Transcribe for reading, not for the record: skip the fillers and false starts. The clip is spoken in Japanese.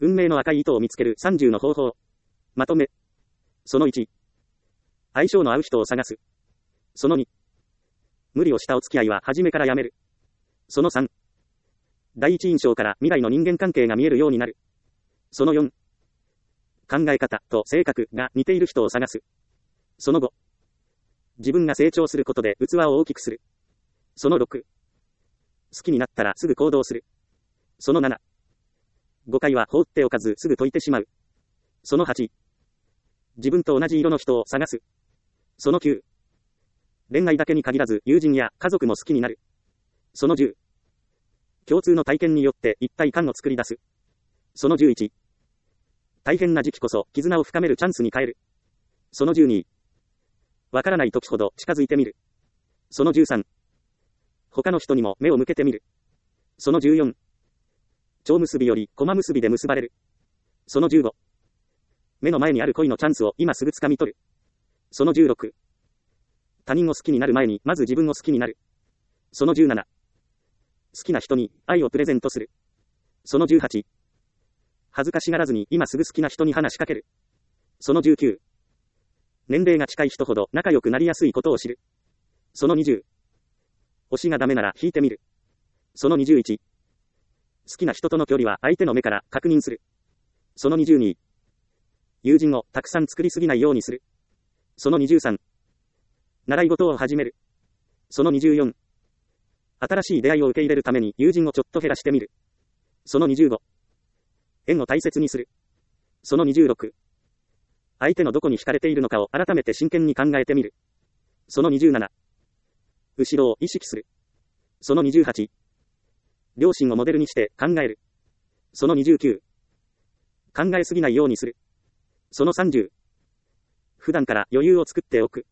運命の赤い糸を見つける30の方法。まとめ。その1。相性の合う人を探す。その2。無理をしたお付き合いは初めからやめる。その3。第一印象から未来の人間関係が見えるようになる。その4。考え方と性格が似ている人を探す。その5。自分が成長することで器を大きくする。その6。好きになったらすぐ行動する。その7。誤解は放っておかずすぐ解いてしまう。その8。自分と同じ色の人を探す。その9。恋愛だけに限らず友人や家族も好きになる。その10。共通の体験によって一体感を作り出す。その11。大変な時期こそ絆を深めるチャンスに変える。その12。わからない時ほど近づいてみる。その13。他の人にも目を向けてみる。その14。蝶結びより駒結びで結ばれる。その15。目の前にある恋のチャンスを今すぐ掴み取る。その16。他人を好きになる前にまず自分を好きになる。その17。好きな人に愛をプレゼントする。その18。恥ずかしがらずに今すぐ好きな人に話しかける。その19。年齢が近い人ほど仲良くなりやすいことを知る。その20。推しがダメなら引いてみる。その21。好きな人との距離は相手の目から確認する。その22。友人をたくさん作りすぎないようにする。その23。習い事を始める。その24。新しい出会いを受け入れるために友人をちょっと減らしてみる。その25。縁を大切にする。その26。相手のどこに惹かれているのかを改めて真剣に考えてみる。その27。後ろを意識する。その28。両親をモデルにして考える。その29。考えすぎないようにする。その30。普段から余裕を作っておく。